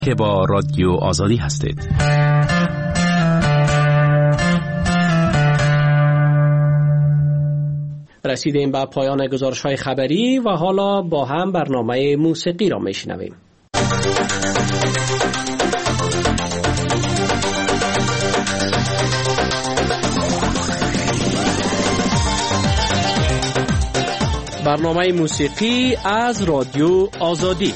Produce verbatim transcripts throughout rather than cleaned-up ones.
که با رادیو آزادی هستید. رسیدیم به پایان گزارش‌های خبری و حالا با هم برنامه موسیقی را میشنویم. برنامه موسیقی از رادیو آزادی.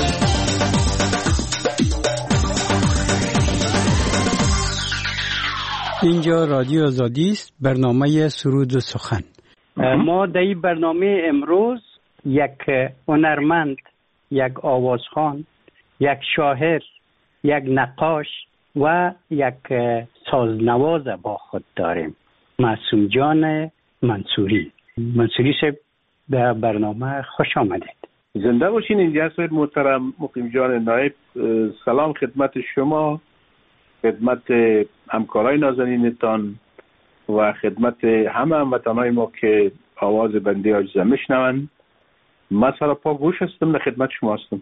اینجا رادیو آزادی است، برنامه سرود و سخن. ما در این برنامه امروز یک هنرمند، یک آوازخوان، یک شاعر، یک نقاش و یک سازنواز با خود داریم. معصوم جان منصوری. منصوری صاحب به برنامه خوش آمدید. زنده باشین. اینجا هستید محترم مقیم جان نایب. سلام خدمت شما، خدمت همکارای نازنینتان و خدمت همه هموطنای ما که آواز بنده عاجزه میشنون. من سراپا گوش هستم، در خدمت شما هستم.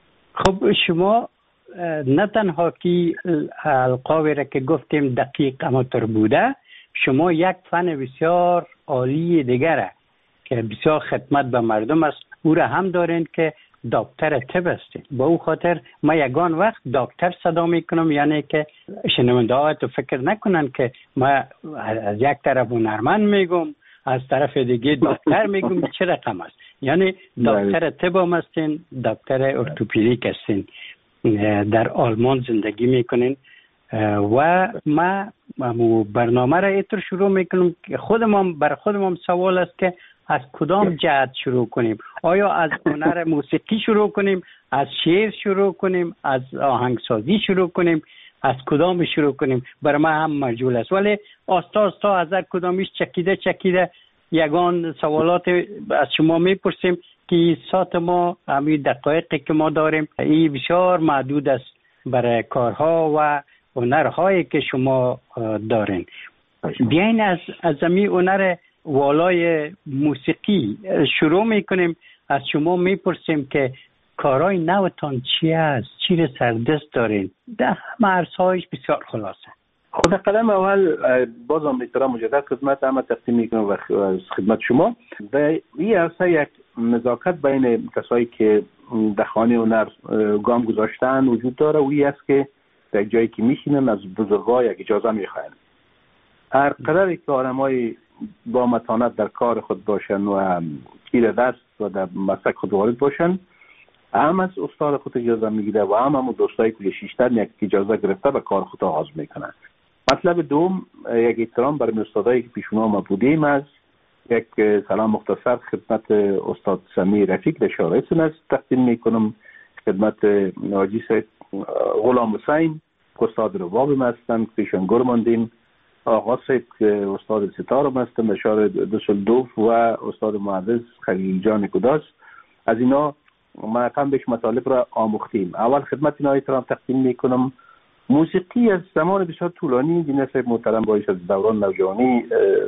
خب شما نه تنها که القابی را که گفتیم دقیق اماتور بوده، شما یک فن بسیار عالی دیگره که بسیار خدمت به مردم است، او را هم دارین که دکتر طب هستید. با او خاطر ما یگان وقت دکتر صدا میکنم، یعنی که شنونده ها تو فکر نکنن که ما از یک طرف هنرمند میگم، از طرف دیگه دکتر میگم. چه رقم است؟ یعنی دکتر طب هم هستین، دکتر ارتوپدیک هستین، در آلمان زندگی میکنین و ما برنامه را اینطور شروع میکنم که خودم بر خودم سوال است که از کدام جهت شروع کنیم؟ آیا از هنر موسیقی شروع کنیم، از شعر شروع کنیم، از آهنگسازی شروع کنیم، از کدام شروع کنیم؟ برای ما هم مجهول است، ولی آستا آستا از هر کدامیش چکیده چکیده یگان سوالات از شما میپرسیم که ساعت ما همین دقایقی که ما داریم این بسیار محدود است برای کارها و هنرهایی که شما دارین. بیاین از از همین هنر والای موسیقی شروع میکنیم. از شما میپرسیم که کارهای نوتان چی است؟ چی رو سردست دارین؟ در همه عرصه‌هایش بسیار خلاصه. خود قدم اول بازم احترام مجدد خدمت همه تقدیم میکنم و خدمت شما. و این عرصه یک نزاکت بین کسایی که در خانه هنر گام گذاشتن وجود داره و این است که در جایی که میشینن از بزرگا یک اجازه میخواین. هر قدر که آدمای با متانت در کار خود باشن و گیر دست و در مسلک خود وارد باشن، هم از استاد خود اجازه میگیره و هم هم دوستایی که شیشتر یک اجازه گرفته به کار خود آغاز میکنن. مطلب دوم، یک احترام برای استادایی که پیشونا ما بودیم. از یک سلام مختصر خدمت استاد سمیر رفیق در شارع سنت تقدیم میکنم، خدمت حاجی سید غلام حسین که استاد رباب ما هستند که پیشان گر ماندیم، آقا سید که استاد ستار هم هستند در شهر دوسلدورف و استاد معزز خلیل جان کداس. از اینا ما کم بیش مطالب را آموختیم. اول خدمت اینا احترام تقدیم میکنم. موسیقی از زمان بسیار طولانی دینه صاحب محترم باعث از دوران نوجوانی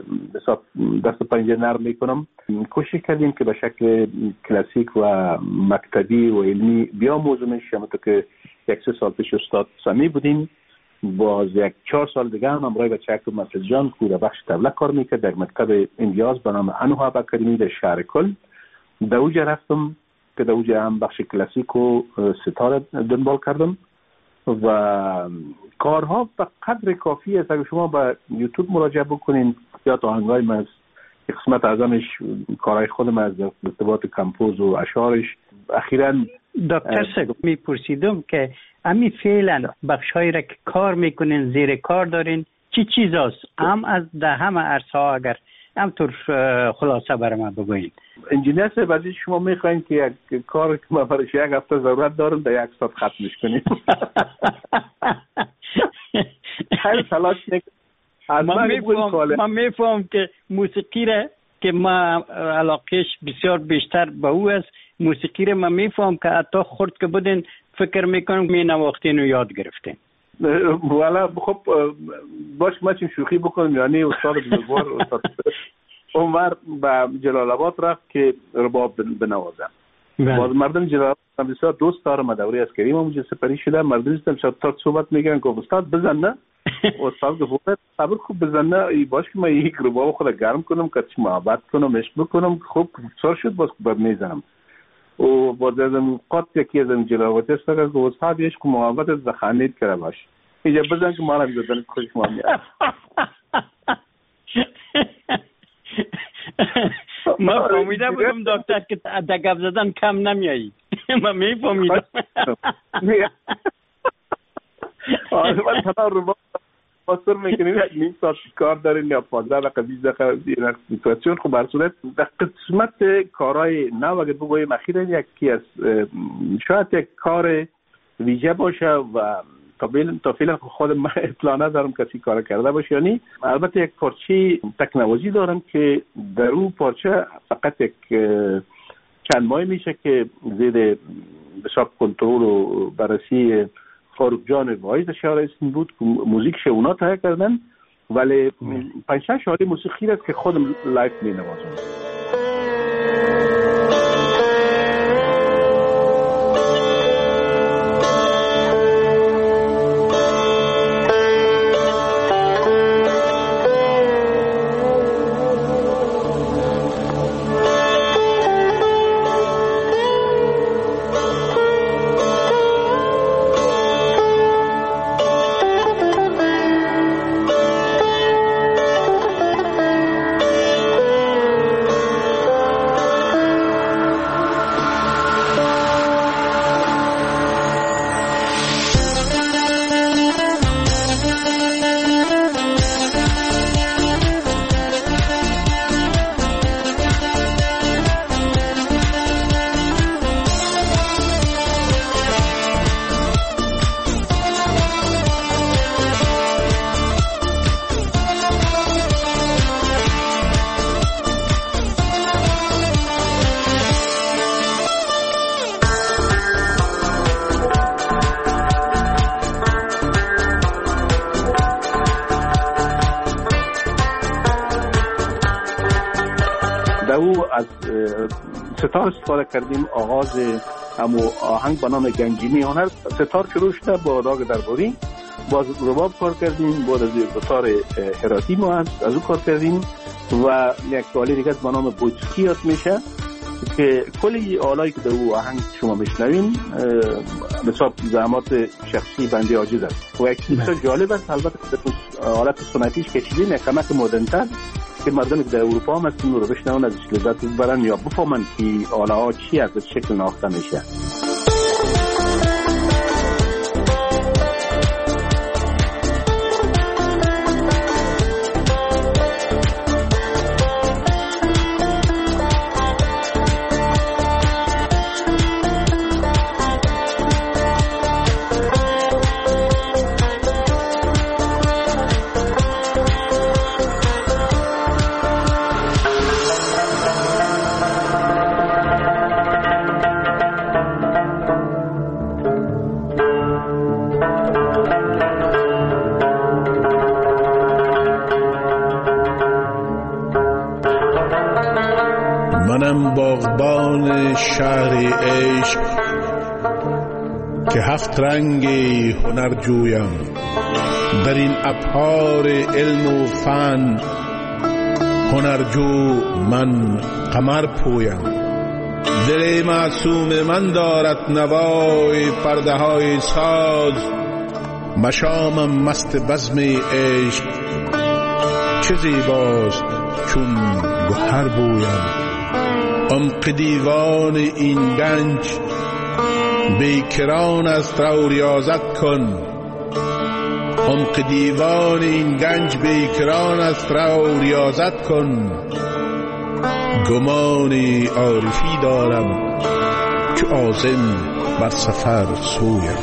دست پنجه نرم میکنم. کوشش کردیم که به شکل کلاسیک و مکتبی و علمی بیاموزیمش. همونطور که یک سه سال پیش استاد سمی بودیم، باز یک چهار سال دیگه هم همراه بچه اکتب مسجد جان که در بخش طبله کار میکرد در مکتب امتیاز به نام انوها اکادمی در شهر کل. در اوجه رفتم که در اوجه هم بخش کلاسیک و ستاره دنبال کردم و کارها به قدر کافی است. اگر شما به یوتیوب مراجعه بکنین یا تا آهنگای من از قسمت اعظمش کارهای خودم از ارتباط کمپوز و اشعارش. اخیراً دکتر صاحب میپرسیدم که امی فعلا بخشایی را که کار میکنین زیر کار دارین چی چیز است؟ هم از ده همه عرصه ها اگر همطور خلاصه برای من بگوین. انجینیر صاحب از شما میخواین که یک کار که من برایش یک هفته ضرورت دارم در یک ساعت ختمش کنیم. خیلی تلاش نکنم. من میفهم که موسیقی را که ما علاقهش بسیار بیشتر به او است، موسیقی را من میفهم که حتی خورد که بودین فکر میکنم می نواختین و یاد گرفتین. والا خب باش ما چیم شوخی بکنم. یعنی استاد بزرگوار استاد عمر به جلال آباد رفت که رباب بنوازم. باز مردم جلال بسیار دوست دارم. دوره عسکری ما اونجا سپری شده. مردم دیدم شب تا صحبت میگن که استاد بزن نه. استاد گفت صبر خوب بزن نه. ای باش که من یک رباب خود گرم کنم که چی محبت کنم عشق بکنم. خوب سر شد باز بعد میزنم. و باز ازم قط یکی ازم جلاوت است که استاد عشق و محبت از خانید کرده باش. اینجا بزن که مالا بزن خوش ما میاد. ما فهمیده بودم دکتر که دگب زدن کم نمیایی. ما میفهمیدم. آره من تنها رو باسر میکنیم یک نیم ساعت کار داریم یا پانزده دقیقه بیست دقیقه این سیتواسیون. خب بر صورت در قسمت کارهای نو اگر بگویم اخیرا یکی از شاید یک کار ویژه باشه و تا فعلا خود من اطلاع ندارم کسی کار کرده باشه. یعنی البته یک پارچه تکنولوژی دارم که در اون پارچه فقط یک چند ماه میشه که زیر بسیار کنترل و بررسی فاروق جان واعظ شهر اسم بود که موزیکش اونا تهیه کردن، ولی پنج شش شعاری موسیقی است که خودم لایف می نوازم. ستار استفاده کردیم. آغاز همو آهنگ به نام گنجینی هنر ستار شروع شده با راگ درباری. باز رباب کار کردیم. بعد از گیتار هراتی ما هست از اون کار کردیم و یک آله دیگه به نام بوچکی یاد میشه که کلی آلایی که در اون آهنگ شما میشنوین بسیار زحمات شخصی بنده عاجز است و یک بسیار جالب است. البته حالت سنتیش کشیدیم یک کمک مدرن‌تر که مردم در اروپا هم هستن رو بشنون ازش لذت ببرن یا بفهمن که آله ها چی از شکل ناخته میشه. منم باغبان شهر عشق که هفت رنگ هنر جویم، در این ابحار علم و فن هنرجو من قمر پویم. دل معصوم من دارد نوای پرده های ساز، مشامم مست بزم عشق چه زیباست چون گوهر بویم. عمق دیوان این گنج بیکران است رو ریاضت کن، عمق دیوان این گنج بیکران است رو ریاضت کن. گمان عارفی دارم که عازم بر سفر سویم.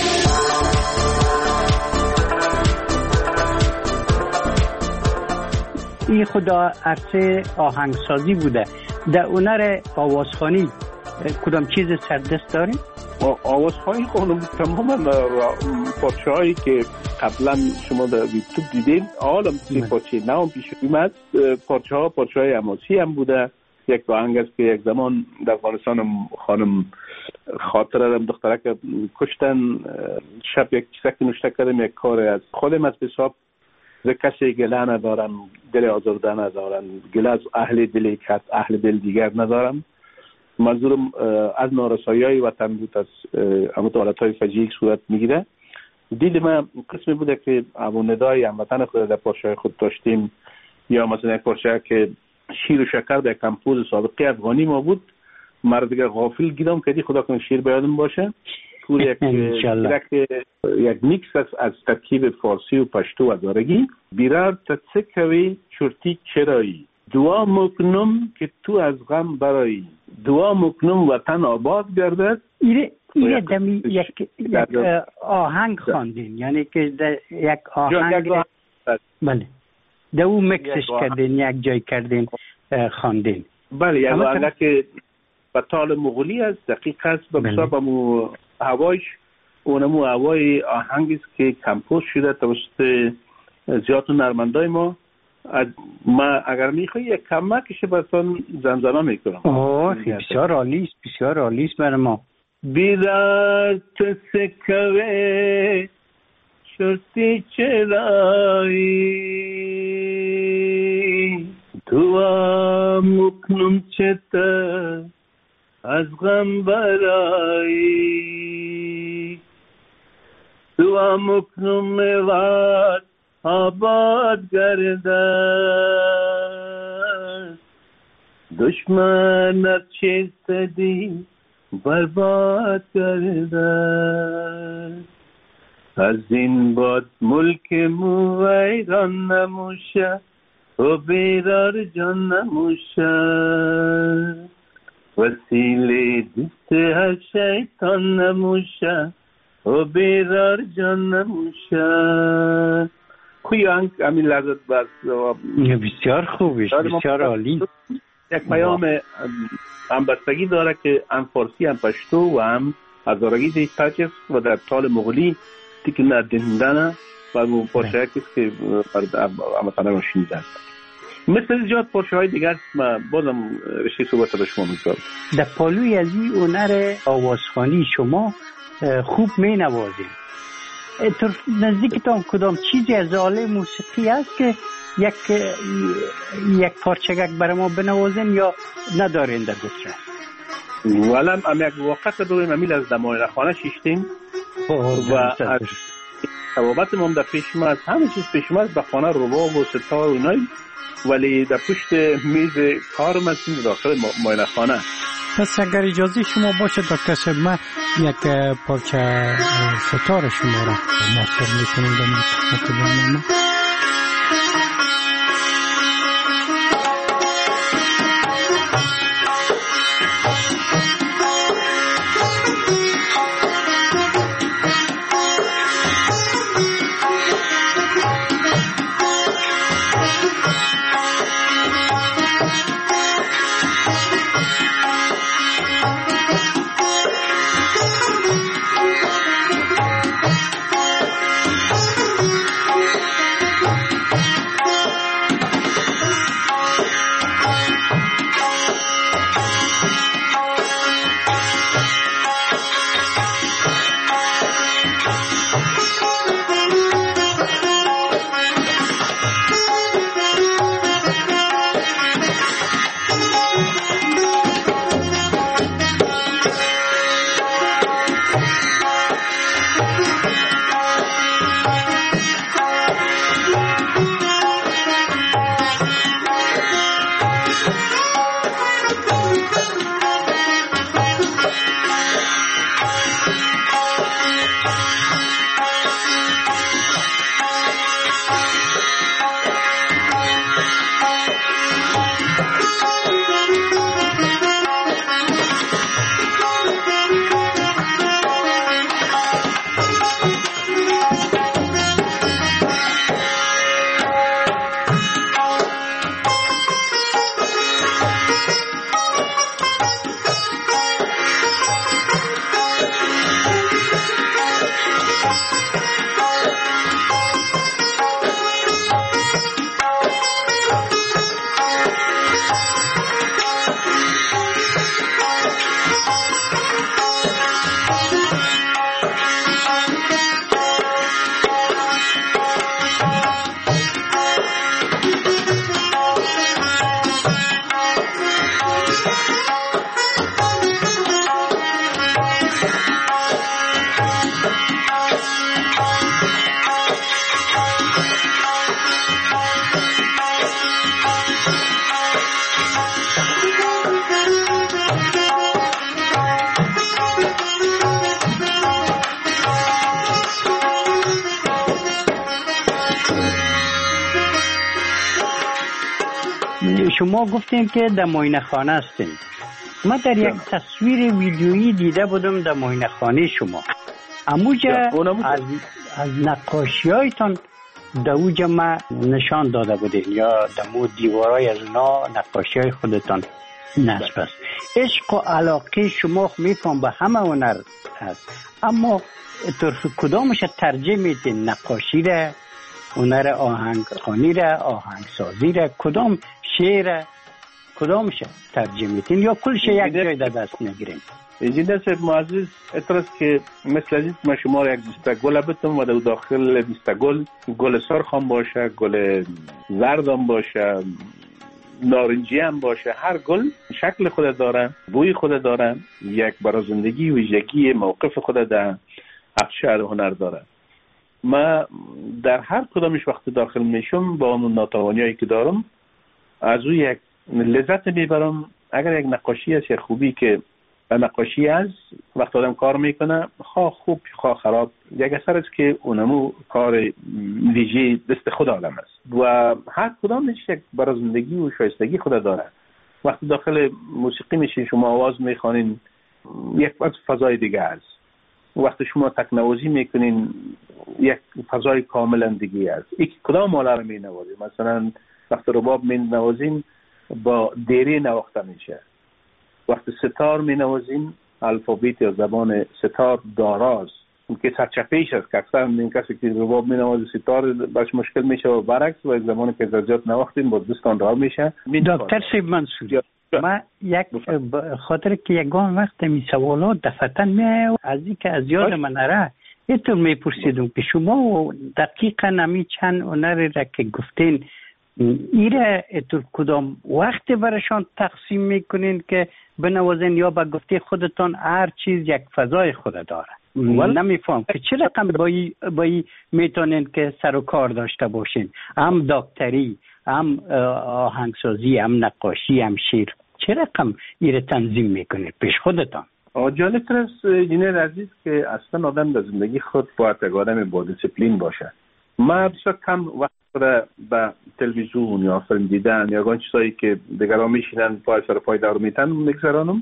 این خدا عرصه آهنگسازی بوده. در هنر آوازخوانی کدام چیز سردست داریم؟ آوازخوانی خانم تماما پارچه هایی که قبلا شما در یوتیوب دیدین، حالا سی پارچه نام پیش اومد. پارچه ها پارچه های حماسی هم بوده یک آهنگ است که یک زمان در افغانستان خانم خاطره دخترک کشتن، شب یک چیزک نوشته کردم، یک کار از خودم از حساب ز کسی گله ندارم، دل آزرده ندارم، گله از اهل دل کس اهل دل دیگر ندارم. منظورم از نارسایی وطن بود، از حالت های فجیعی صورت میگیره. دید من قسمی بوده که همون ندای هموطن خود در پارچه خود داشتیم، یا مثلا یک پارچه که شیر و شکر در کمپوز سابقه افغانی ما بود، مرد دیگر غافل گیرم کردی خدا کنه شیر بیادم باشه. پور یک یک میکس است از ترکیب فارسی و پشتو و دارگی. بیرار تسکوی چرتی چرایی، دعا مکنم که تو از غم برایی، دعا مکنم وطن آباد گردد. ایره ایره دمی یک یک آهنگ خواندین، یعنی که یک آهنگ بله دو مکسش کردین، یک جای کردین خواندین. بله یک آهنگ که به تال مغولی است، دقیق است، به حساب مو هوایش اونمو هوای آهنگی است که کمپوز شده توسط زیاد نرمندای ما. ما اگر میخوایی یک کمکش براتون زمزمه میکنم. اوه بسیار عالی است، بسیار عالی است برای ما. بیدار تو سکوه شرطی چرایی، دعا مکنم چته از غم برایی، دعا مکنم وقت آباد گردد، دشمنت چیست دی برباد گردد، از این باد ملک مو ویران نموشه و بیرار جان نموشه، وسیله دست هر شیطان نموشه و بیرار جان نموشه. خوی هنگ همین لحظت بس بسیار خوبش، بسیار عالی. یک پیام همبستگی داره که هم فارسی هم پشتو و هم هزارگی دیتاچ است و در تال مغولی تیک ندندنه و مو پارچه هایی که همتانه رو شنیده است. مثل زیاد پارچه های دیگر ما بازم رشته صحبت به شما میگذارم. در پالوی از این هنر آوازخوانی شما خوب می نوازیم. نزدیکتان کدام چیزی از آله موسیقی است که یک یک پارچگک برای ما بنوازین یا ندارین در دسترس؟ ولم هم یک وقت دویم امیل از دمای خانه شیشتیم و از ثوابت ما در پیش ما از همه چیز پیش ما به خانه رباب و ستار و اینای، ولی در پشت میز کار ما هستیم داخل ماینه خانه. پس اگر اجازه شما باشه دکتر صاحب، من یک پارچه ستار شما را ماستر میکنم در خدمت برنامه. شما گفتین که در معاینه خانه هستین. من در یک تصویر ویدیویی دیده بودم در معاینه خانه شما. اموجه از, از نقاشی هایتان در اوجه ما نشان داده بودین یا در مو دیوارای از اونا نقاشی های خودتان نصب است. عشق و علاقه شما میفهم به همه هنر هست، اما طرف کدامش ترجیح میدین؟ نقاشی را، هنر آهنگ خوانی را، آهنگ سازی را، کدام شعر کدامش ترجیح میدین یا کلش یک جای در دست میگیرین؟ انجینر صاحب معزز، اطلاع که مثل عزیز من شما را یک بیسته گل بتم و در داخل بیسته گل گل سرخ هم باشه، گل زرد هم باشه، نارنجی هم باشه. هر گل شکل خود داره، بوی خود داره، یک برای زندگی ویژگی موقف خود در افشار هنر داره. من در هر کدامش وقت داخل میشم با اون ناتوانیایی که دارم از او یک لذت میبرم. اگر یک نقاشی است، یک خوبی که نقاشی از وقت آدم کار میکنه، خواه خوب خواه خراب، یک اثر است که اونمو کار ویژه دست خود آدم است و هر کدامش یک برای زندگی و شایستگی خود داره. وقتی داخل موسیقی میشین شما آواز میخوانین، یک فضای دیگه است. وقتی شما تکنوازی میکنین یک فضای کاملا دیگه است. یک کدام مالا رو مینوازین، مثلا وقتی رباب مینوازین با دیره نواخته میشه. وقتی ستار می نوازیم الفابیت یا زبان ستار داراست که سرچپیش است که اکثر این کسی که رباب می نوازه ستار باش مشکل میشه و برعکس و زمانی که زیاد نواختیم با دستان راه میشه. دکتر سیب منصوری، ما یک خاطر که یگان وقت می سوالات دفتن می از این که از یاد من نره اینطور می پرسیدم که شما دقیقا نمی چند هنری را که گفتین ایره اتر کدام وقت برشان تقسیم میکنین که بنوازین یا با گفته خودتان هر چیز یک فضای خود داره؟ نمیفهم که چه رقم بایی, بایی میتونین که سر و کار داشته باشین، هم دکتری، هم آهنگسازی، هم نقاشی، هم شعر، چه رقم ایره تنظیم میکنین پیش خودتان؟ جالب تر است انجینر عزیز که اصلا آدم در زندگی خود باید یک آدم با دیسیپلین باشه. من بسیار کم وقت را به تلویزیون یا فیلم دیدن یا اون چیزایی که دیگران میشینن پای سر پای دور میتن میگذرانم.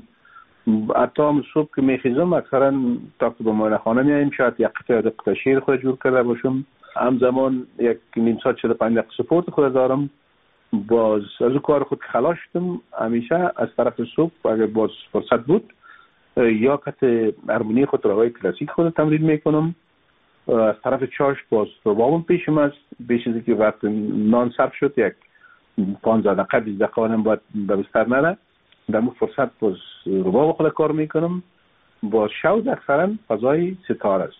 حتی صبح که میخیزم اکثرا تا که به معاینه خانه میایم شاید یک قطعه قطعه شعر خود جور کرده باشم، همزمان یک نیم ساعت چهل و پنج دقیقه سپورت خود دارم. باز از اون کار خود خلاص شدم همیشه از طرف صبح اگر باز فرصت بود یا قطعه هارمونی خود راهای کلاسیک خود تمرین میکنم. از طرف چاش باز ربابم پیشم است، بیش از اینکه وقت نان صرف شد یک پانزده دقیقه بیست دقیقه آدم باید به بستر نره، در اون فرصت باز رباب خود کار میکنم. باز شود اکثرا فضای ستار است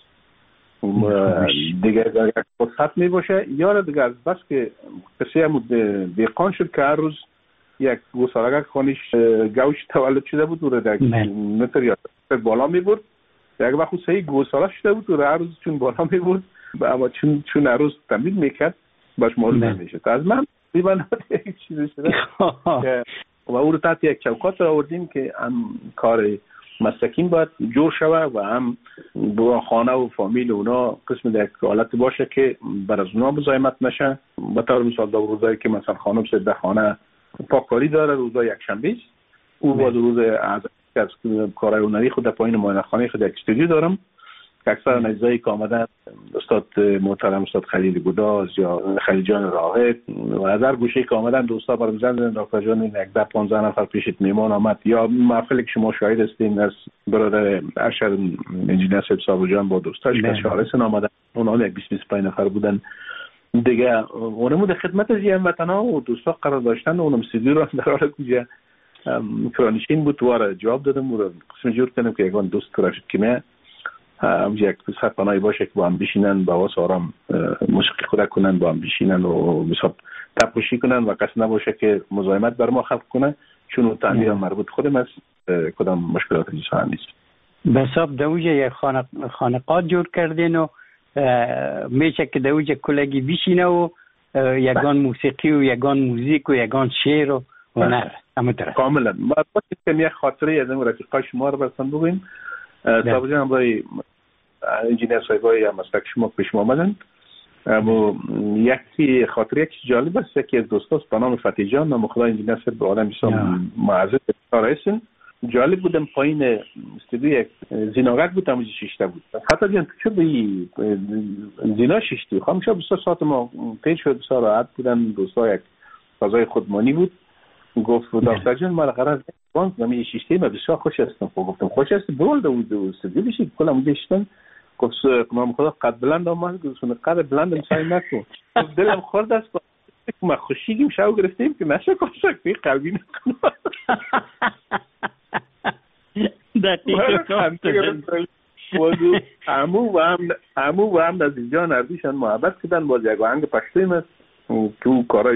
دیگه. اگر فرصت میباشه یا دیگه از بس که کسی هم دیقان شد که هر روز یک گوسالگک خانیش گوش تولد شده بود و را در متر یا بالا میبرد. یک وقت سهی گوساله شده بود و هر روز چون بالا میبرد اما چون چون هر روز تمرین میکرد باش معلوم نمیشد. از من دیوانه یک چیزی شده و او رو تحت یک چوکات را آوردیم که هم کار مسلکین باید جور شوه و هم با خانه و فامیل اونا قسم در یک حالت باشه که بر از اونا مزاحمت نشه. به طور مثال در روزایی که مثلا خانم سید خانه پاککاری داره، روزای یک شنبه است، او با روز از از کارهای هنری خود در پایین معاینه خانه خود یک استودیو دارم که اکثر اجزایی که آمدن استاد محترم استاد خلیل گوداز یا خلیل جان راهب و از هر گوشه که آمدن دوستا برام زنگ زدن دکتر جان یک ده پانزده نفر پیشت میمان آمد یا محفلی که شما شاهد هستین از برادر ارشد انجینر صاحب صابو جان با دوستاش که شارسن آمدن اونها یک بیست بیست و پنج نفر بودن دیگه. اونمو در خدمت از هموطنا و دوستا قرار داشتن. اونم استودیو رو در حال کجا کرانشین بود واره جواب دادم و قسم جور کنم که یکان دوست رشد کنه همجا یک ساعت پناهی باشه که با هم بشینن با واس آرام موسیقی خود کنن، با هم بشینن و بساب تپوشی کنن و کس نباشه که مزاحمت بر ما خلق کنه چون اون تعمیر مربوط خودم است، کدام مشکلات جسان نیست. بساب دوجه یک خانقات جور کردین و میشه که دوجه کلگی بشینه و یگان موسیقی و یگان موزیک و یگان شعر و هنر کاملا. ما باید یک خاطره از این رفیقای شما رو برسن بگویم. صاحب جان برای انجینر صاحبای مسلک شما پیش ما آمدن اما یکی خاطر یک جالب است، یکی از دوستاست به نام فتحی جان، نام خدا این نصر به آدم بسیار معزز کارایسن. جالب بودم پایین استودیو یک زیناغک بود، همونجا شیشته بود. فتحی جان چه به زینا شیشتی؟ همیشه بسیار ساعت ما پیش شد، بسیار راحت بودن، دوستا یک فضای خودمانی بود. گفت دکتر جان ما قرار بانک نمی شیشتی ما بسیار خوش هستم. گفتم خوش است برول دو استودیو بشید کلا اونجا شدن. گفت نام خدا قد بلند آمد، گفت قد بلند مسای نکن. دلم خورد است ما خوشیگیم شو گرفتیم که نشه کوشک بی قلبی نکنم. دقیقاً موضوع عمو و هم عمو و هم از اینجا نردیشان محبت کردن. باز یک آهنگ پشتویم است تو کارهای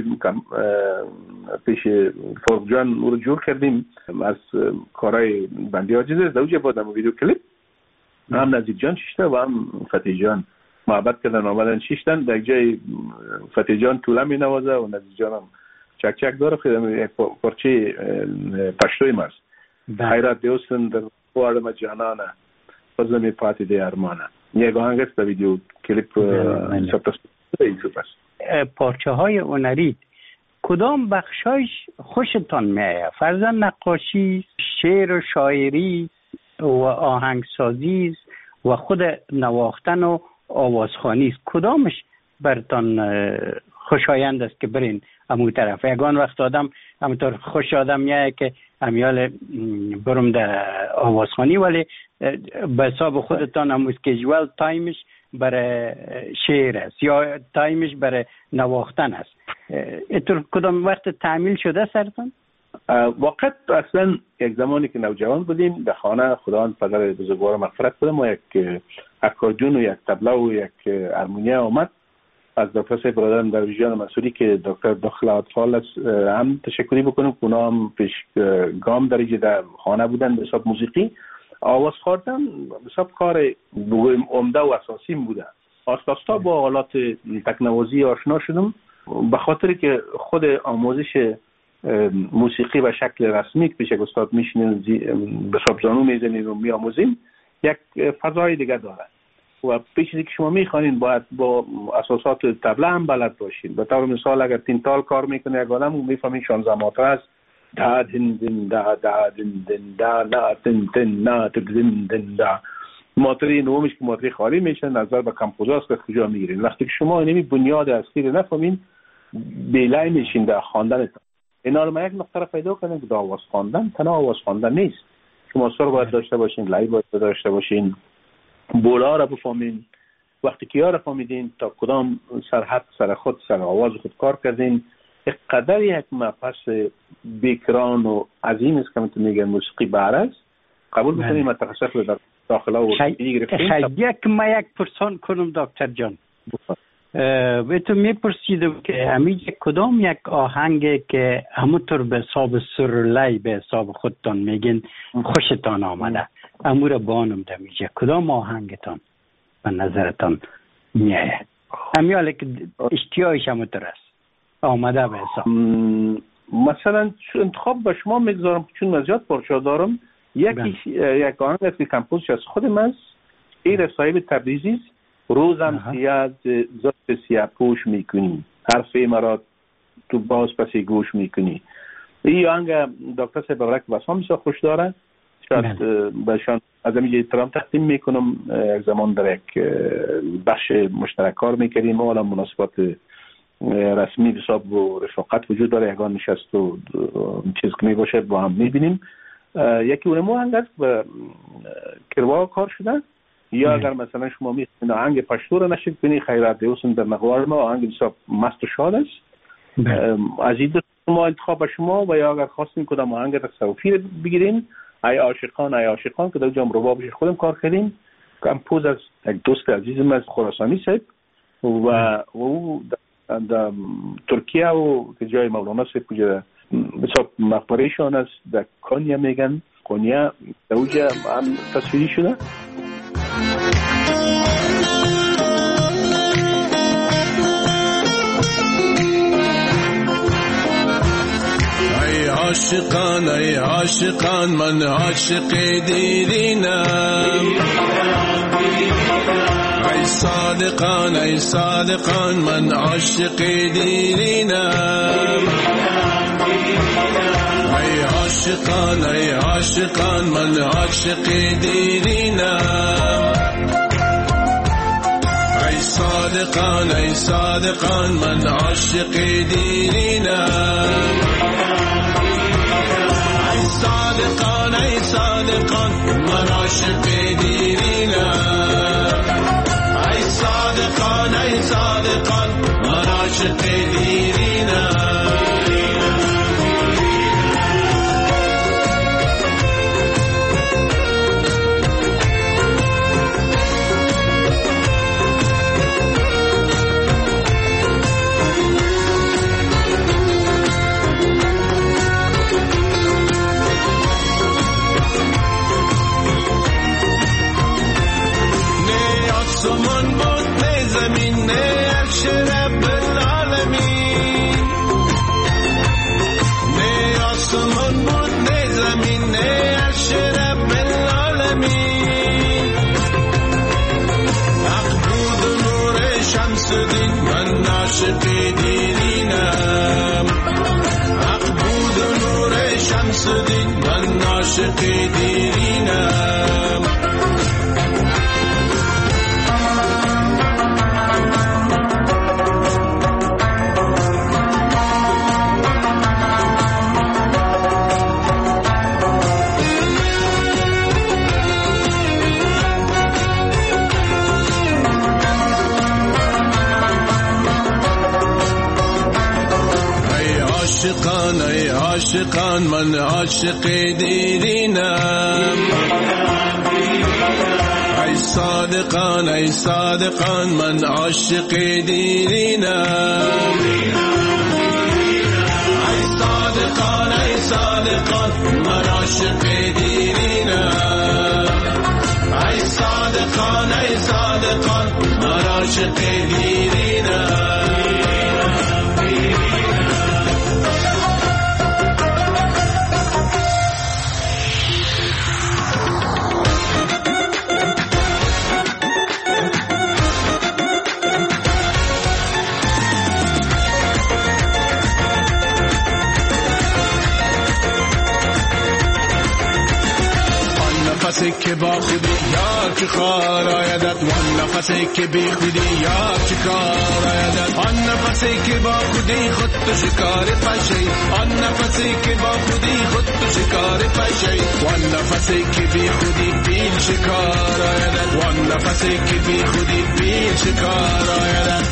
پیش فرق جان او رو جور کردیم از کارهای بندی عاجز است. دوجه بود هم ویدیو کلیپ هم نزید جان شیشته و هم فتحی جان محبت کردن آمدن شیشتن. در جای فتحی جان طوله می نوازه و نزید جان هم چک چک داره. خیلی یک پارچه پشتویم است. حیرت دیوستن در خوارم جانانه فضل پاتی دی ارمانه. یک آهنگ است در ویدیو کلیپ سپتست یوتیوب است. پارچه های هنری کدام بخشایش خوشتان میآید؟ فرضاً نقاشی، شعر و شاعری و آهنگسازی و خود نواختن و آوازخوانی است. کدامش برتان خوشایند است که برین امو طرف؟ یگان وقت آدم همونطور خوش آدم میایه که امیال برم در آوازخوانی، ولی به حساب خودتان هم اسکیجوال تایمش برای شعر است یا تایمش برای نواختن است. اینطور کدام وقت تعمیل شده سرتان؟ وقت اصلا یک زمانی که نوجوان بودیم در خانه خداوند پدر بزرگوار مغفرت کنه ما یک اکاردیون و یک طبله و یک هارمونیا آمد از دکتر صاحب برادرم در ویژان منصوری که دکتر داخل اطفال است هم تشکری بکنم که اونا هم پیش گام درجه در خانه بودن به حساب موسیقی. آواز خواردن به حساب کار عمده و اساسی بوده. آستا آستا با حالات تکنوازی آشنا شدم به خاطر که خود آموزش موسیقی و شکل رسمی که پیش یک استاد میشینیم به حساب زانو میزنیم و میآموزیم یک فضای دیگه داره و پیش که شما میخوانین باید با اساسات طبله هم بلد باشین. به طور مثال اگر تینتال کار میکنه یک آدم میفهمین شانزده ماتر است دا دن دن دا دا دن دن دا نا دن دن نا دن دن دا. ماتری نومش که ماتری خالی میشه نظر به کمپوزاست که کجا میگیرین. وقتی که شما اینمی بنیاد اصلی رو نفهمین بیلای میشین در خواندن. اینا رو ما یک نقطه پیدا کنیم که آواز خواندن تنها آواز خواندن نیست. شما سر باید داشته باشین، لای باید داشته باشین، بولا را بفهمین. وقتی که ها را فهمیدین تا کدام سرحد سر خود سر آواز خود کار کردین. یک قدر یک مبحث بیکران و عظیم است که من تو میگم موسیقی بهره است. قبول میکنیم متخصص رو در داخله و خیلی یک ما یک پرسان کنم دکتر جان. به تو میپرسیدم که همیشه کدام یک آهنگ که همونطور به حساب سرلی به حساب خودتان میگین خوشتان آمده امور بانم دمیشه کدام آهنگتان به نظرتان میایه؟ همیاله که اشتیاقش همونطور است آمده به حساب. مثلا انتخاب به شما میگذارم چون من زیاد پارچه دارم. یکی یک آهنگ است که کمپوزش از خود من است. این صاحب تبریزی روزم سیاه زرد سیاه پوش میکنی حرف مرا تو باز پسی گوش میکنی. این آهنگ دکتر صاحب برک بسام بسیار خوش داره. شاید بهشان از همینجا احترام تقدیم میکنم. یک زمان در یک بخش مشترک کار میکردیم. حالا مناسبات رسمی حساب و رفاقت وجود داره. یکان نشست و چیز که میباشه با هم میبینیم. یکی اونمو آهنگ است به کروا کار شده. یا اگر مثلا شما میخواین آهنگ پشتو رو نشید کنی خیرات دیوسن در نقوار ما آهنگ بسیار مست و شاد است. از این دو شما انتخاب به شما و یا اگر خواستین کدام آهنگ تصوفی رو بگیرین ای عاشقان ای عاشقان که در جام ربابش خودم کار کردیم. کمپوز از یک دوست عزیزم از خراسانی صاحب و او در ترکیه و که جای مولانا صاحب کجا بسیار مقبرهشان است در کنیا میگن کنیا در اوجه هم تصویری شده. ای عاشقان ای عاشقان من عاشق دیرینم ای صادقان ای صادقان من عاشق دیرینم ای عاشقان ای عاشقان من عاشق دیرینم ای صادقان ای صادقان من عاشق دیرینم ای صادقان ای صادقان من عاشق دیرینم ای صادقان ای صادقان من عاشق دیرینم من عاشق دیرینم حق بود نور شمس دین من عاشق دیرینم عاشقان ای عاشقان من عاشق دیرینم ای صادقان ای صادقان من عاشق دیرینم ای صادقان ای صادقان من عاشق دیرینم ای صادقان ای صادقان من عاشق دیرینم نفسی که با خودی یار چه کار آیدد وان نفسی که بی خودی یار چه کار آیدد آن نفسی که با خودی خود تو شکار پشی آن نفسی که با خودی خود تو شکار پشی وان نفسی که بی خودی بیل شکار آیدد وان نفسی که بی خودی بیل شکار آیدد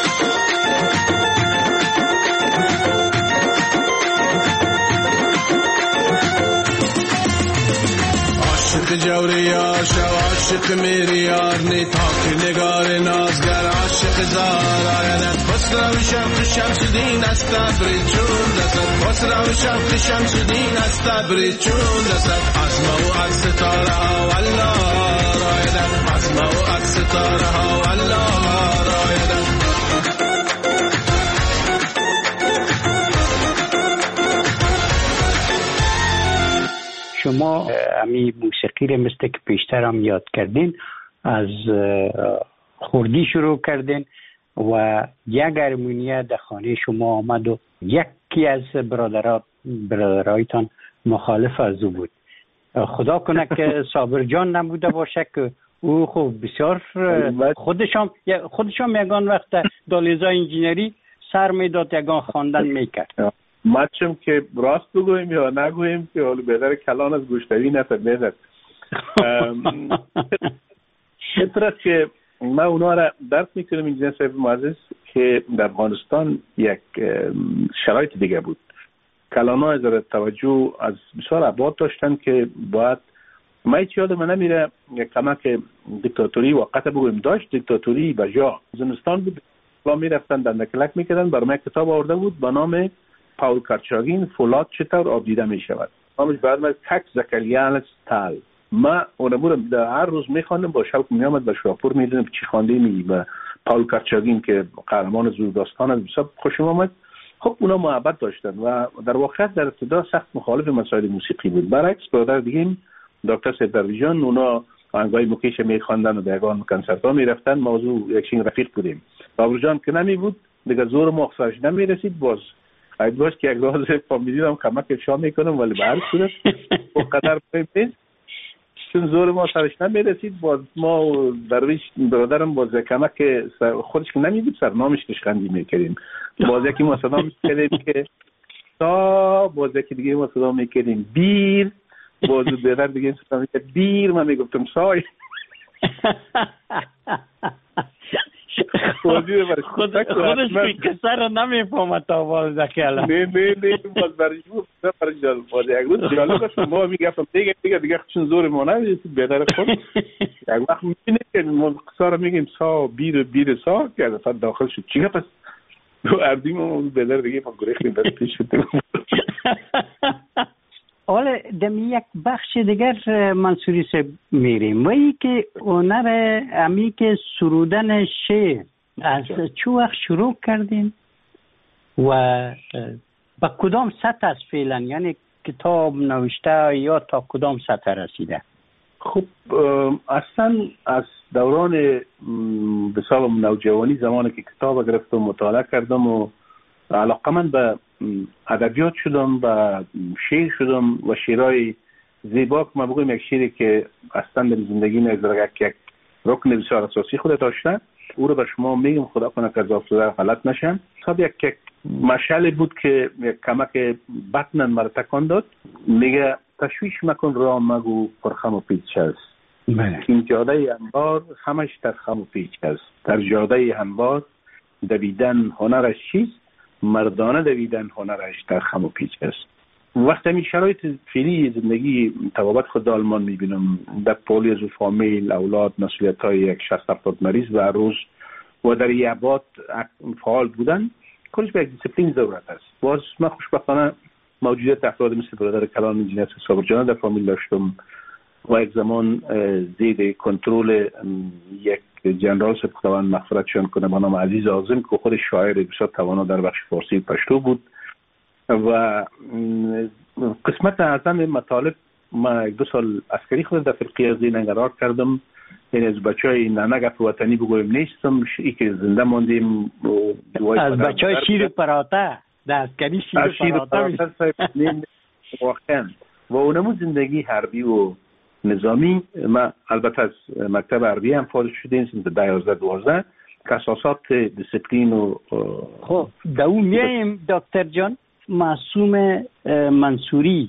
عاشق جوری یار شو عاشق میری یار نی تاک نگار نازگر عاشق زار آیدد خسرو شمس شمس دین است برید چون دست خسرو شمس شمس دین است برید چون دست اسما و از ستاره ها والله آیدد اسما و از ستاره ها والله آیدد شما امی موسیقی رو مثل که پیشتر هم یاد کردین از خوردی شروع کردین و یک هارمونیه در خانه شما آمد و یکی از برادرات برادرایتان مخالف از او بود. خدا کنه که صابر جان نبوده باشه که او خب بسیار خودشم خودشم یگان وقت دالیزا انجینری سر میداد یگان خواندن میکرد. مچم که راست بگویم یا نگویم که حالا بهتر کلان از گوشتوی نفرمیدد. شطرت که من اونا را درک میکنم انجینر صاحب معزز که در افغانستان یک شرایط دیگه بود. کلان ها از توجه از بسیار ابعاد داشتن که باید ما هیچ یاد من نمیره یک کمک دیکتاتوری وقت بگویم داشت دیکتاتوری به جا زمستان بود و میرفتن در نکلک میکردن برای من کتاب آورده بود به نام پاول کارچاگین فولاد چطور آب دیده می شود. نامش بعد من تک زکریان استال. ما اونمو در هر روز میخواندم با شوق میامد به شاپور میدونم چی خوانده می به پاول کارچاگین که قهرمان زور داستان است. بسیار خوشم آمد. خب اونا محبت داشتن و در واقع در ابتدا سخت مخالف مسائل موسیقی بود. برعکس برادر دیگه دکتر سیدروی جان اونا آهنگای موکیش میخواندن و به یگان کنسرت ها میرفتن. موضوع یکشین رفیق بودیم. بابر جان که نمی بود دیگه زور ما اخسارش نمیرسید. باز اید باش که یک روز فامیلی هم کمک شام میکنم ولی به هر صورت اونقدر نیست چون زور ما سرش نمیرسید. باز ما درویش برادرم باز کمک خودش که نمیدید سرنامش کشخندی میکردیم. باز یکی ما صدا میکردیم که تا باز یکی دیگه ما صدا میکردیم بیر. باز برادر دیگه صدا میکرد بیر. من میگفتم سای خودش کسر رو نمیفهمد تا باز دکیلا. نه نه نه باز برش بود برش جالب باز یک روز جالب است. ما میگفتم دیگه دیگه دیگه چون زور ما نمیرسید بهتر خود یک وقت میبینه که ما قصار میگیم سا بیر بیر سا که از اصلا داخل شد چیه پس دو اردیم و بهتر دیگه ما گریختیم بس پیش شدیم. حالا دمی یک بخش دیگر منصوری سے میریم و ای که هنر امی که سرودن شعر از چه وقت شروع کردین و با کدام سطح از فعلا یعنی کتاب نوشته یا تا کدام سطح رسیده؟ خب اصلا از دوران بسیار نوجوانی زمانی که کتاب گرفتم مطالعه کردم و علاقه من به ادبیات شدم و شعر شدم و شعرهای زیبا که ما بگویم یک شعری که اصلا در زندگی من یک رکن بسیار اساسی خود داشته او رو به شما میگم خدا کنه که از افتاده غلط نشم. صاحب یک یک مشعل بود که یک کمک بطنن مرا تکان داد. میگه تشویش مکن را مگو پرخم و پیچ است. این جاده انبار همش در خم و پیچ است. در جاده انبار دویدن هنرش چیست؟ مردانه دویدن هنرش در خم و پیچ است. وقتی می شرایط فعلی زندگی تبابت خود آلمان میبینم در پولیز و فامیل اولاد مسئولیت های یک شصت هفتاد مریض و روز و در یابات فعال بودن کلش به یک دیسپلین ضرورت است. باز من خوشبختانه موجودیت افراد مثل برادر کلان انجینیر صابر جان در فامیل داشتم و یک زمان زید کنترل یک جنرال سپاه خداوند مغفرتشان کنه به نام عزیز اعظم که خود شاعر بسیار توانا در بخش فارسی پشتو بود و قسمت اعظم مطالب ما یک دو سال عسکری خود در فرقه ازی نگرار کردم. این از بچه های ننگف وطنی بگویم نیستم ای که زنده ماندیم از بچه های شیر پراته در عسکری شیر پراته واقعا و اونمو زندگی حربی و نظامی. ما البته از مکتب حربی هم فارغ شدیم سنت ده یازده دوازده که اساسات دیسپلین و خب دو میایم دکتر جان. معصوم منصوری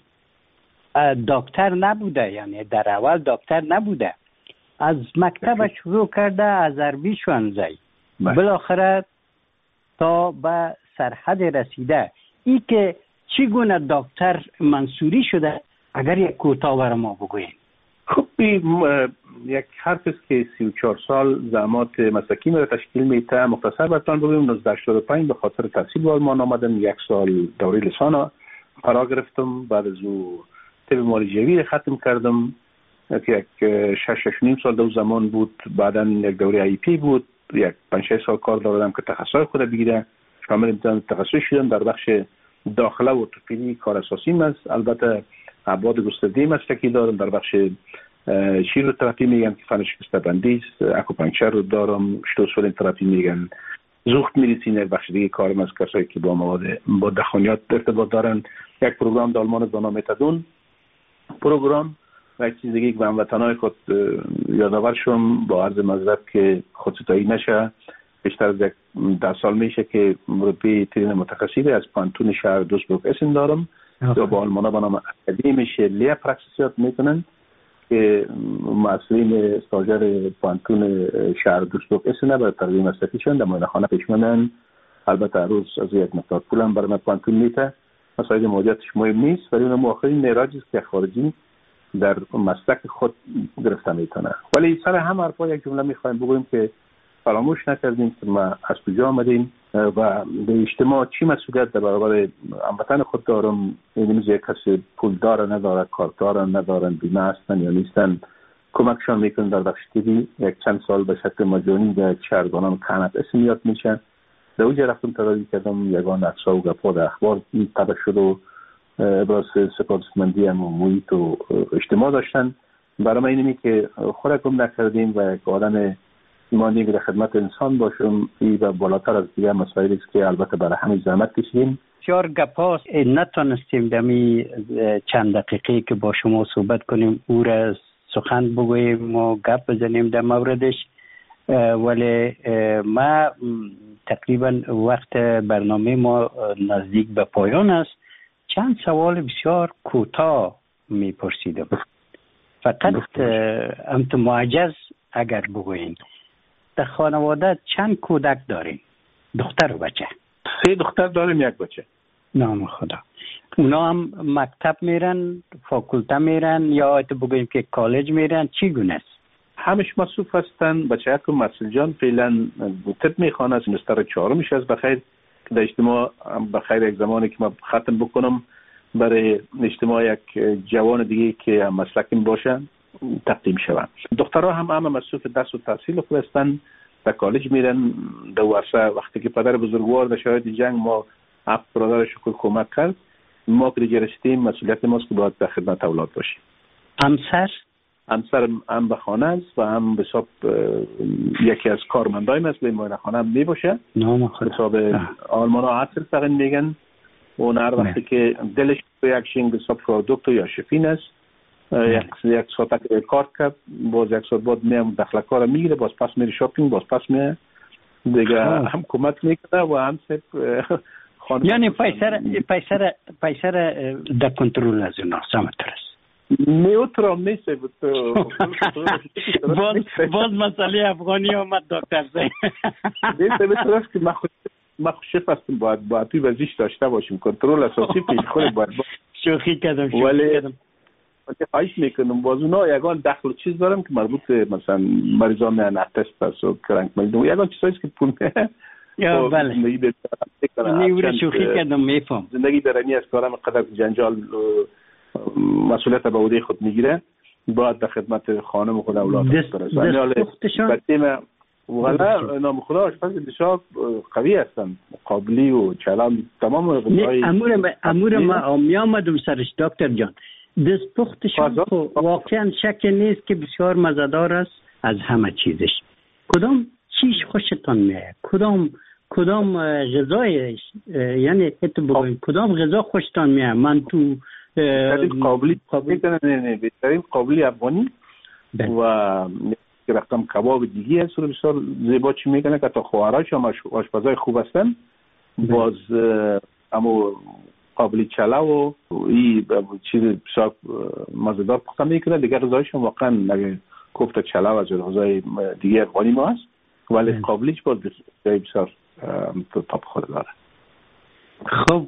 دکتر نبوده یعنی در اول دکتر نبوده از مکتب شروع کرده از عربی شوانزی بالاخره تا به سرحد رسیده. ای که چگونه دکتر منصوری شده اگر یک کوتاه برای ما بگوین. خب یک حرف است که سی و چهار سال زحمات مسلکی را تشکیل میده. مختصر براتون بگویم نوزده هشتاد و پنج به خاطر تحصیل به آلمان آمدم. یک سال دوره لیسانس فرا گرفتم. بعد از او طب معالجوی ختم کردم که یک شش شش نیم سال دو زمان بود. بعدا یک دوره ای پی بود. یک پنج شش سال کار داشتم که تخصص خود بگیرم. شامل امتحان تخصص شدم در بخش داخله و ارتوپدی کار اساسیم است. البته ابعاد گسترده مسلکی دارم در بخش شیروتراپی میگن که فن شکسته بندی است. اکوپانکچر رو دارم. شتوسولین تراپی میگن. زوخت میدیسین یک بخش دیگه کارم از کسایی که با مواد با دخانیات ارتباط دارن. یک پروگرام در آلمان به نام متادون پروگرام و یک چیز دیگه که به هموطنان خود یادآور شدم با عرض معذرت که خودستایی نشه. بیشتر از یک ده سال میشه که مربی ترین متخصصی از پانتون شهر دوسبورگ اسن دارم یا با آلمانا به نام اکادمیش لیا پراکسیسیات میکنن که مسئولین استاجر پانتون شهر دوسبورگ اسن برای تربیه مسلکیشون در مورد خانه پیشمنن. البته روز از یک مقدار پولم برای من پانتون میته. مسائل مالیاتش مهم نیست ولی اون آخرین معراجی است که خارجی در مسلک خود گرفته میتونه. ولی سر هم حرفا یک جمله میخوایم بگویم که فراموش نکردیم که ما از کجا آمدیم و به اجتماع چی مسئولیت در برابر هموطن خود دارم. این میشه کسی پول داره نداره، کار داره ندارن، بیمه هستن یا نیستن، کمکشان میکنن در بخش تیوی. یک چند سال به شکل مجانی در شهرگانان کنت اسم یاد میشن در اونجا رفتم تراجی کردم، یگان اقصا و گپا در اخبار طبع شد و ابراز سپاسمندی هم و محیط و اجتماع داشتن. برای من اینمی که خود گم نکردیم و یک آدم ایمانی که در خدمت انسان باشم و بالاتر از دیگه مسائلی است که البته برای همین زحمت کشیدیم. بسیار گپا نتونستیم دمی چند دقیقه که با شما صحبت کنیم او را سخن بگوییم و گپ بزنیم در موردش، ولی ما تقریبا وقت برنامه ما نزدیک به پایان است. چند سوال بسیار کوتاه میپرسیدم، فقط انت معجز اگر بگوین در خانواده چند کودک دارین؟ دختر و بچه؟ سه دختر داریم، یک بچه. نام خدا. اونا هم مکتب میرن، فاکولته میرن یا تو بگویم که کالج میرن؟ چی گونه است؟ همش مصروف هستن. بچه که مسئول جان فعلا طب میخوانه، سمستر چهارمش است. بخیر در اجتماع بخیر یک زمانی که ما ختم بکنم برای اجتماع یک جوان دیگه که مسلکیم باشه تقدیم شوم. دخترها هم همه مصروف درس و تحصیل هستن، در کالج میرن. در ورسه وقتی که پدر بزرگوار در شرایط جنگ ما هفت برادرش رو کمک کرد، ما که رسیدیم مسئولیت ماست که باید در خدمت اولاد باشیم. همسر؟ همسر هم به خانه است و هم به حساب یکی از کارمندای مثل مایل خانه هم می باشه. نام خدا. به حساب آلمان ها عطر فقط میگن اون هر وقتی که دلش به یک شینگ به حساب پرودکت یا شفین است یک یک ساعت که کار کرد، باز یک ساعت بعد میام داخل کار میگیره، باز پس میره شاپینگ، باز پس میره دیگه هم کمک میکنه و هم سب خانم. یعنی پیسر پیسر پیسر در کنترل از اونا سمتر است. نیوترال نیست. باز باز مسئله افغانی آمد دکتر زین. نیست به طرف که ما خود ما شف هستیم، باید باید توی وزیش داشته باشیم. کنترل اساسی پیش خود باید شوخی کردم شوخی کردم. ولی خواهش میکنم باز اونا یگان دخل چیز دارم که مربوط مثلا مریضان میان تست است و کرنگ میدونم یگان چیزایی که پول نه. یا بله نیوری شوخی کردم میفهم. زندگی درنی از کارم قدر جنجال مسئولیت به عهده خود میگیره، باید در خدمت خانم خود اولاد برسه. بچه‌م والا نام خدا آشپز بسیار قوی هستن، قابلی و چلان تمام غذای. امور ما امور ما می آمدم سرش دکتر جان. دست پختشان واقعا شک نیست که بسیار مزه‌دار است از همه چیزش. کدام چیش خوشتان میاد؟ کدام کدام غذای یعنی ات بگوین کدام غذا خوشتان میاد؟ من تو قابلی قابلی نه نه بهترین قابلی افغانی و که رقم کباب دیگه است رو بسیار زیبا چی میکنه که تا خواهرهاش هم آشپزای خوب هستن. باز اما قابلی چلا و این چیز بسیار مزه‌دار پخته میکنه. دیگه غذایش هم واقعا اگه کوفته چلا و از غذای دیگه افغانی ما هست، ولی قابلیش باز بسیار تاپ خود داره. خب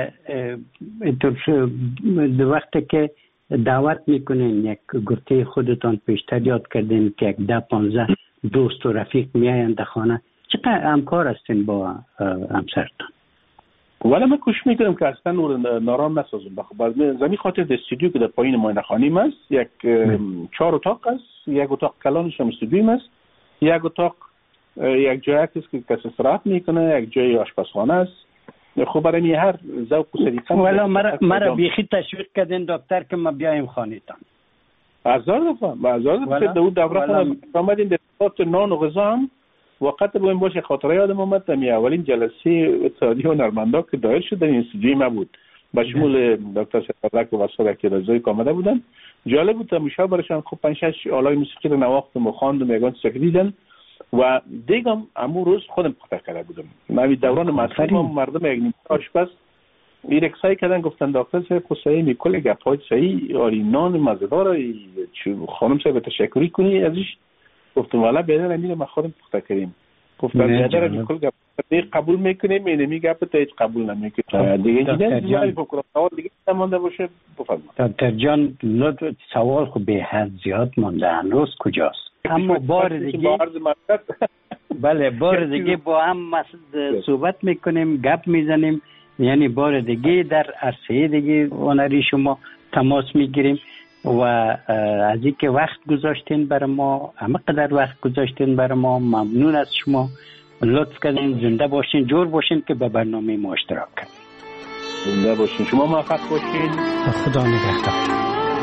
در وقتی که دعوت میکنین یک گرته خودتان پیشتر یاد کردین که یک ده پانزده دوست و رفیق میاین در خانه، چقدر همکار هستین با همسرتان؟ ولی من کوشش میکنم که اصلا نارام نسازم. بخاطر زمین خاطر در استودیو که در پایین ماین خانیم است یک چهار اتاق است، یک اتاق کلانش هم استودیوم است، یک اتاق یک جایی است که کسی استراحت میکنه، یک جای آشپزخانه است. خب برای هر ذوق و سلیقه ولی مرا مرا بیخی تشویق کردین دکتر که ما بیایم خانه‌تان. هزار دفعه هزار دفعه در اون دوره آمدین در خاطر نان و غذا هم وقت بگویم باشه خاطره یادم آمد در اولین جلسه اتحادیه هنرمندا که دایر شد در این استودیوی ما بود با شمول دکتر سفرک و واسه که رضایی که آمده بودن. جالب بود مشاور برشان خب پنج شش آلای موسیقی رو نواختم و خواندم یگان چکیدن و دیگم امو روز خودم پخته کرده بودم. نوی دوران مطلب مردم یک نیم آشپز ایرکسایی کردن گفتن دکتر صاحب خود صحیح میکل گپای صحیح آری نان مزه‌دار خانم صاحب تشکری کنی ازش. گفتم والا بهتره میره ما خودم پخته کردیم. گفتم بهتره میکل گپ قبول میکنه می نمی گپ تا هیچ قبول نمیکنه دیگه. دیگه دیگه فکر سوال دیگه مونده باشه بفرمایید. دکتر جان لطف سوال خب به حد زیاد مونده هنوز کجاست؟ اما بار دیگه بله بار دیگه با هم صحبت میکنیم گپ میزنیم، یعنی بار دیگه در عرصه دیگه هنری شما تماس میگیریم و از اینکه وقت گذاشتین برای ما، همه قدر وقت گذاشتین برای ما ممنون از شما لطف کردین زنده باشین، جور باشین که به برنامه ما اشتراک کنید. زنده باشین، شما موفق باشین. خدا نگهدار.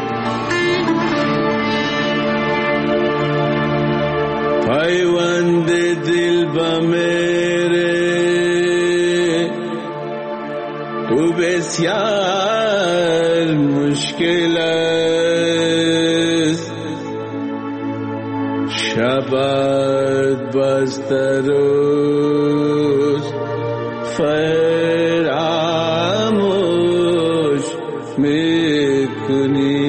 پیوند دل با میره تو بسیار مشکل است، شبت بسته روز فراموش میکنی.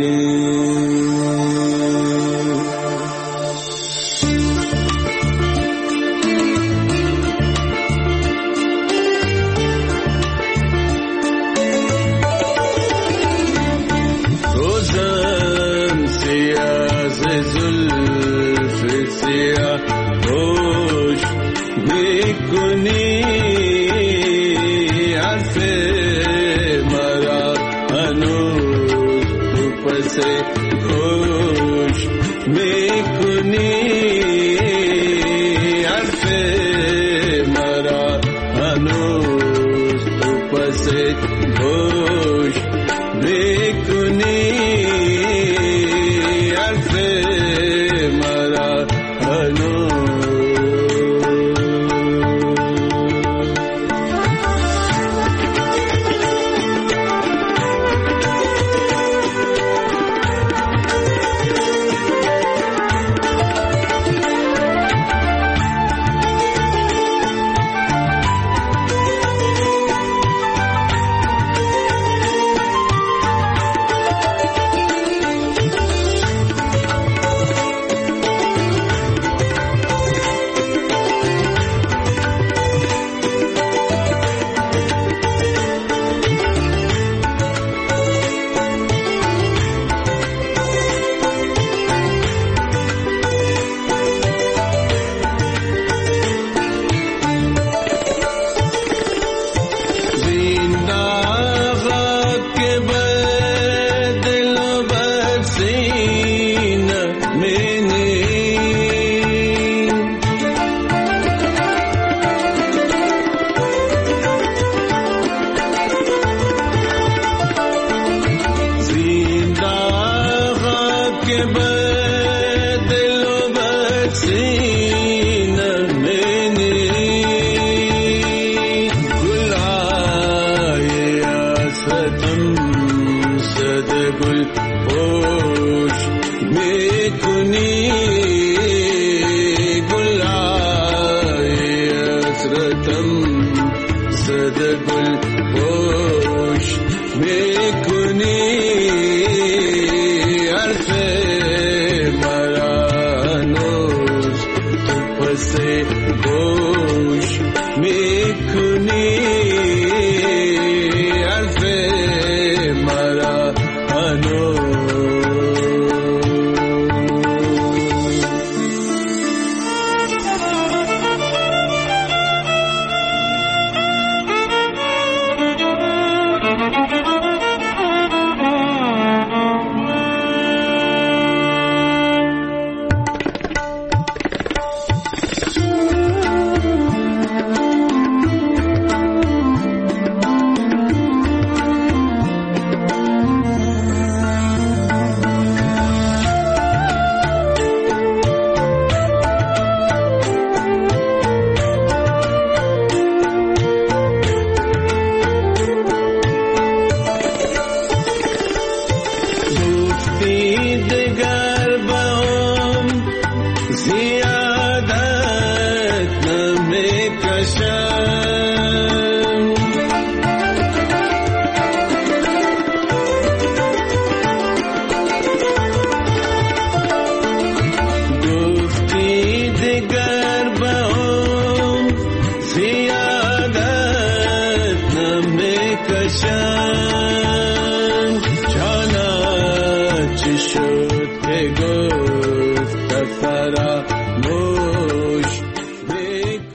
زیادت نمیکشم